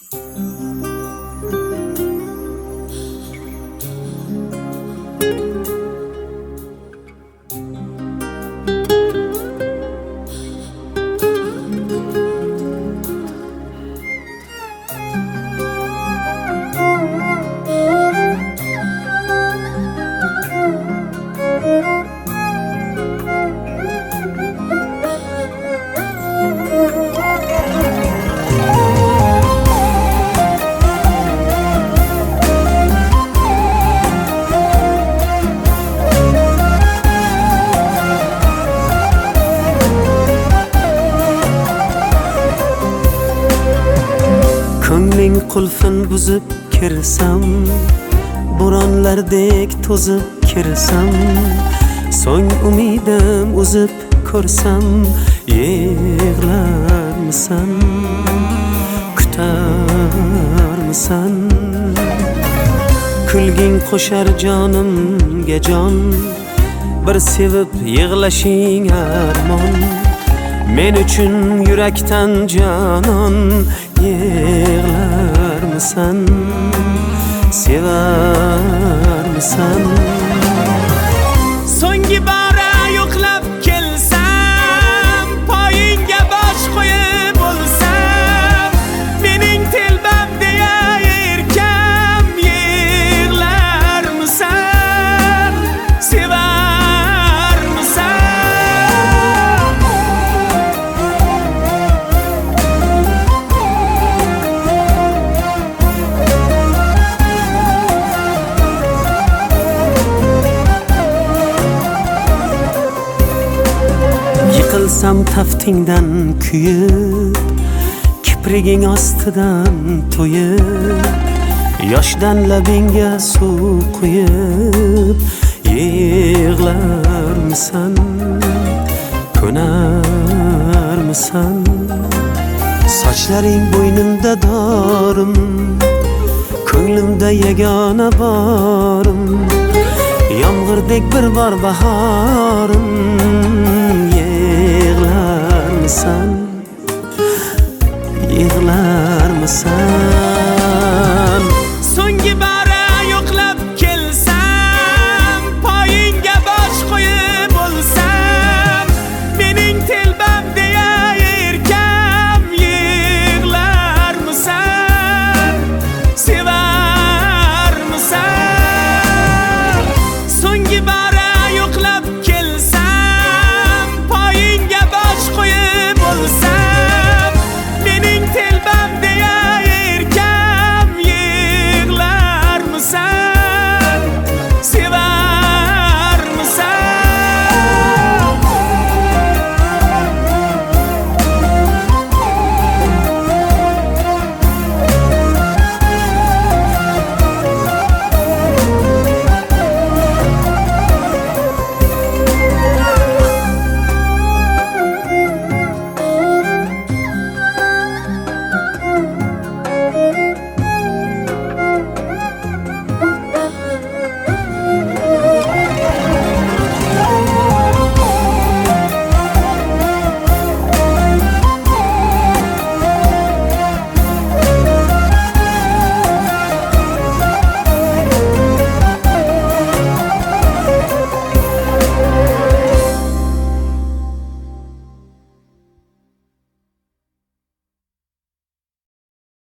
Ko'ngling qulfin buzib kirsam, bo'ronlardek to'zib kirsam, so'ng umidim uzib ko'rsam, yig'larmisan, kutarmisan? Kulging qo'shar jonimga jon, bir sevib yig'lashing armon. Men uchun yurakdan jonon, yig'larmisan, sevarmisan? So'nggi bora yo'qlab kelsam, poyingga bosh qo'yib bo'lsam, mening telbam deya erkam, yig'larmisan, sevarmisan? Yiqilsam taftingdan kuyib, kipriging ostidan to'yib, yoshdan labingga suv quyib, yig'larmisan, ko'narmisan? Sochlaring bo'ynimda dorim, ko'nglimda yagona borim, yomg'irdek bir bor bahorim, yig'larmisan,